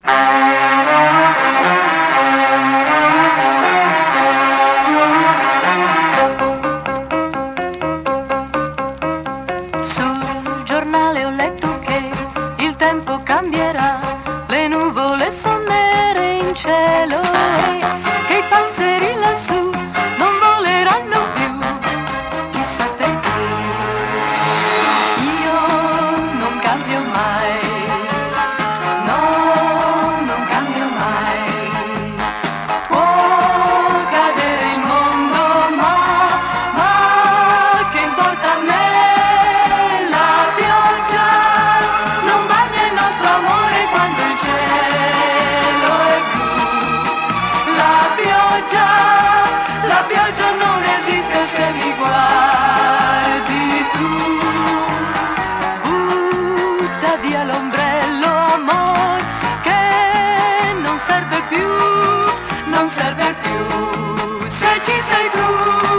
Sul giornale ho letto che il tempo cambierà, le nuvole son nere in cielo e che i passeri lassù non voleranno più, chissà perché. Io non cambio mai, no, non cambio mai. Può cadere il mondo, ma che importa a me? La pioggia non bagna il nostro amore quando il cielo è blu. La pioggia non esiste se mi guardi tu. Butta via l'ombrello, amor, che non serve più, non serve più, se ci sei tu.